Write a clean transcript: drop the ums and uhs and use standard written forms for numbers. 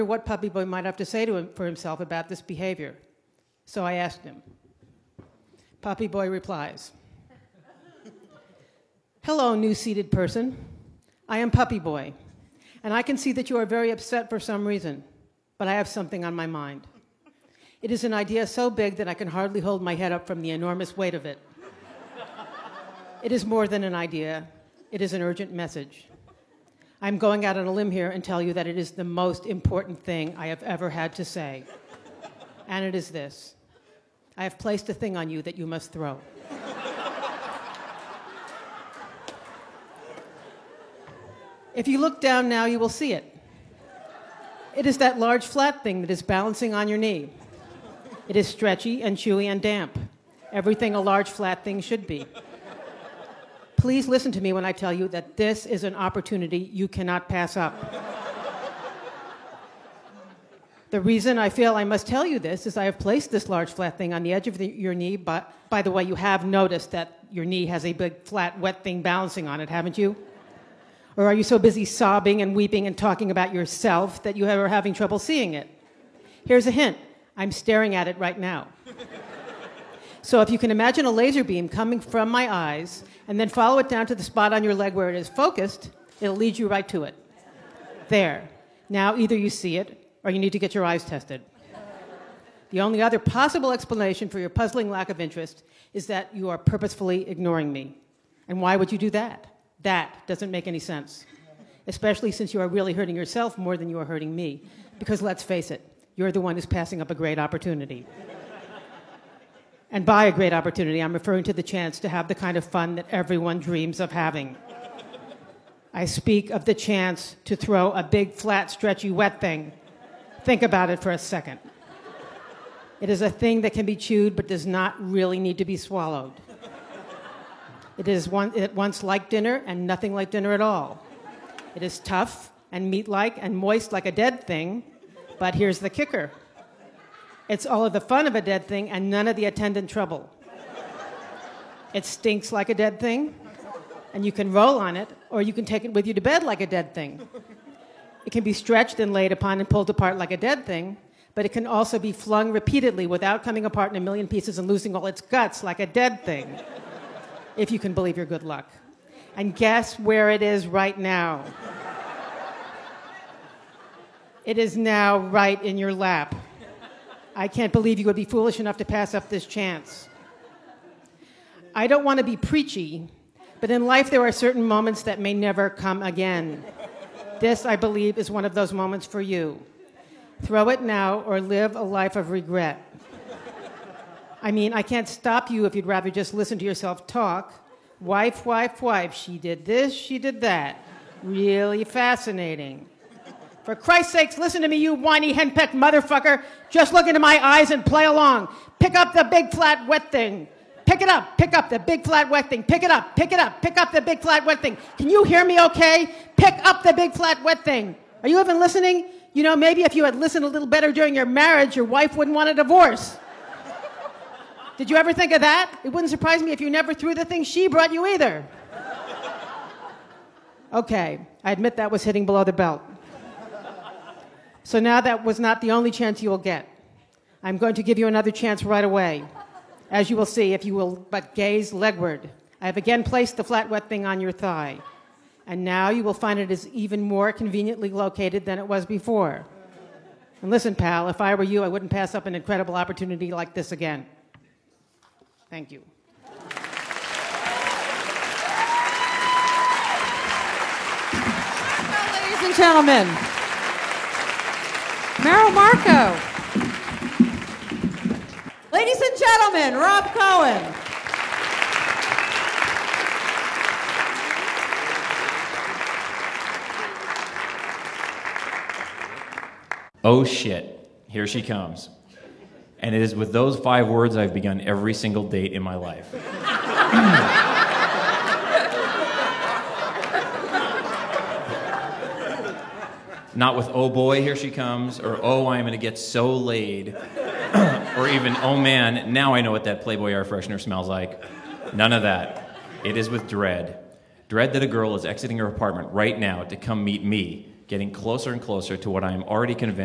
what Puppy Boy might have to say for himself about this behavior. So I asked him. Puppy Boy replies, "Hello, new-seated person. I am Puppy Boy, and I can see that you are very upset for some reason, but I have something on my mind. It is an idea so big that I can hardly hold my head up from the enormous weight of it. It is more than an idea. It is an urgent message. I'm going out on a limb here and tell you that it is the most important thing I have ever had to say. And it is this. I have placed a thing on you that you must throw." If you look down now, you will see it. It is that large flat thing that is balancing on your knee. It is stretchy and chewy and damp. Everything a large flat thing should be. Please listen to me when I tell you that this is an opportunity you cannot pass up. The reason I feel I must tell you this is I have placed this large flat thing on the edge of your knee, but by the way, you have noticed that your knee has a big flat wet thing balancing on it, haven't you? Or are you so busy sobbing and weeping and talking about yourself that you are having trouble seeing it? Here's a hint. I'm staring at it right now. So if you can imagine a laser beam coming from my eyes and then follow it down to the spot on your leg where it is focused, it'll lead you right to it. There. Now either you see it or you need to get your eyes tested. The only other possible explanation for your puzzling lack of interest is that you are purposefully ignoring me. And why would you do that? That doesn't make any sense, especially since you are really hurting yourself more than you are hurting me. Because let's face it, you're the one who's passing up a great opportunity. And by a great opportunity, I'm referring to the chance to have the kind of fun that everyone dreams of having. I speak of the chance to throw a big, flat, stretchy, wet thing. Think about it for a second. It is a thing that can be chewed but does not really need to be swallowed. It is at once like dinner and nothing like dinner at all. It is tough and meat-like and moist like a dead thing, but here's the kicker. It's all of the fun of a dead thing and none of the attendant trouble. It stinks like a dead thing, and you can roll on it, or you can take it with you to bed like a dead thing. It can be stretched and laid upon and pulled apart like a dead thing, but it can also be flung repeatedly without coming apart in a million pieces and losing all its guts like a dead thing, if you can believe your good luck. And guess where it is right now? It is now right in your lap. I can't believe you would be foolish enough to pass up this chance. I don't want to be preachy, but in life there are certain moments that may never come again. This, I believe, is one of those moments for you. Throw it now or live a life of regret. I mean, I can't stop you if you'd rather just listen to yourself talk. Wife, wife, wife, she did this, she did that. Really fascinating. For Christ's sakes, listen to me, you whiny henpecked motherfucker. Just look into my eyes and play along. Pick up the big flat wet thing. Pick it up, pick up the big flat wet thing. Pick it up, pick it up, pick up the big flat wet thing. Can you hear me okay? Pick up the big flat wet thing. Are you even listening? You know, maybe if you had listened a little better during your marriage, your wife wouldn't want a divorce. Did you ever think of that? It wouldn't surprise me if you never threw the thing she brought you either. Okay, I admit that was hitting below the belt. So now that was not the only chance you will get. I'm going to give you another chance right away. As you will see, if you will but gaze legward, I have again placed the flat wet thing on your thigh. And now you will find it is even more conveniently located than it was before. And listen, pal, if I were you, I wouldn't pass up an incredible opportunity like this again. Thank you. Ladies and gentlemen, Meryl Marco. Ladies and gentlemen, Rob Cohen. Oh shit, here she comes. And it is with those 5 words I've begun every single date in my life. Not with, oh boy, here she comes, or oh, I'm gonna get so laid, or even, oh man, now I know what that Playboy air freshener smells like. None of that. It is with dread. Dread that a girl is exiting her apartment right now to come meet me, getting closer and closer to what I am already convinced